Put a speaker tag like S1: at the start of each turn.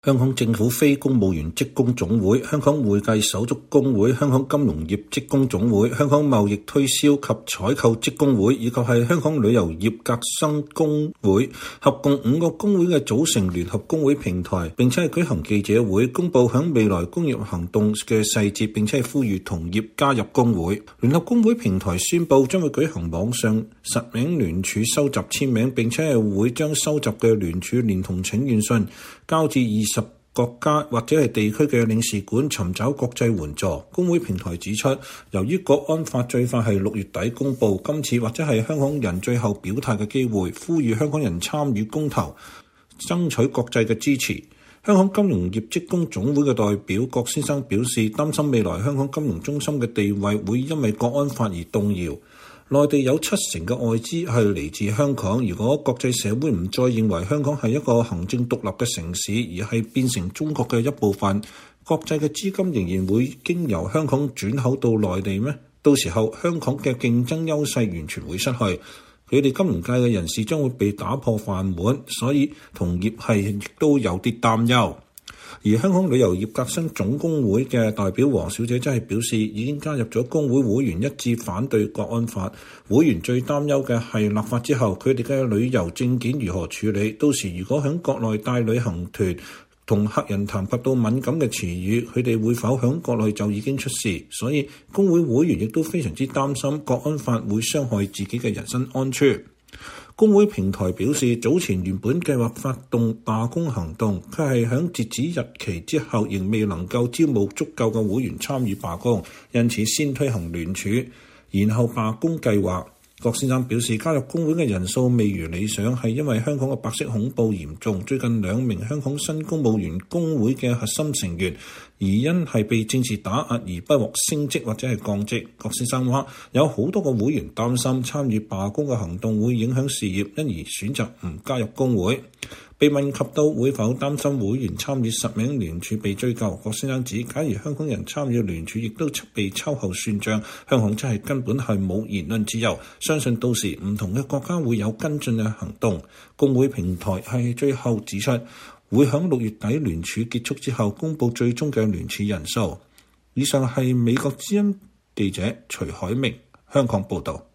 S1: 香港政府非公務員職工總會、香港會計手足工會、香港金融業職工總會、香港貿易推銷及採購職工會以及係香港旅遊業革新工會，合共5個工會嘅組成聯合工會平台，並且係舉行記者會，公佈響未來工業行動嘅細節，並且係呼籲同業加入工會。聯合工會平台宣佈將會舉行網上實名聯署收集簽名，並且係會將收集嘅聯署連同請願信交至20國家或者係地區嘅領事館尋找國際援助。工會平台指出，由於國安法最快係6月底公佈，今次或者係香港人最後表態嘅機會，呼籲香港人參與公投，爭取國際嘅支持。香港金融業職工總會嘅代表郭先生表示，擔心未來香港金融中心嘅地位會因為國安法而動搖。內地有70%嘅外資係嚟自香港，如果國際社會唔再認為香港係一個行政獨立嘅城市，而係變成中國嘅一部分，國際嘅資金仍然會經由香港轉口到內地咩？到時候香港嘅競爭優勢完全會失去，佢哋金融界嘅人士將會被打破飯碗，所以同業係亦都有啲擔憂。而香港旅遊業革新總工會嘅代表黃小姐真係表示，已經加入咗工會會員一致反對國安法。會員最擔憂嘅係立法之後，佢哋嘅旅遊證件如何處理？到時如果喺國內帶旅行團同客人談及到敏感嘅詞語，佢哋會否喺國內就已經出事？所以工會會員亦都非常之擔心國安法會傷害自己嘅人身安全。工會平台表示，早前原本計劃發動罷工行動，佢係響截止日期之後仍未能夠招募足夠嘅會員參與罷工，因此先推行聯署，然後罷工計劃。郭先生表示，加入工會嘅人數未如理想，係因為香港嘅白色恐怖嚴重。最近2名香港新公務員工會嘅核心成員，而因係被政治打壓而不獲升職或者係降職。郭先生話，有好多個會員擔心參與罷工嘅行動會影響事業，因而選擇唔加入工會。被問及到會否擔心會員參與實名聯署被追究，郭先生指，假如香港人參與聯署亦都被秋後算賬，香港真係根本係冇言論自由。相信到時唔同嘅國家會有跟進嘅行動。工會平台係最後指出，會喺6月底聯署結束之後公佈最終嘅聯署人數。以上係美國之音記者徐海明香港報導。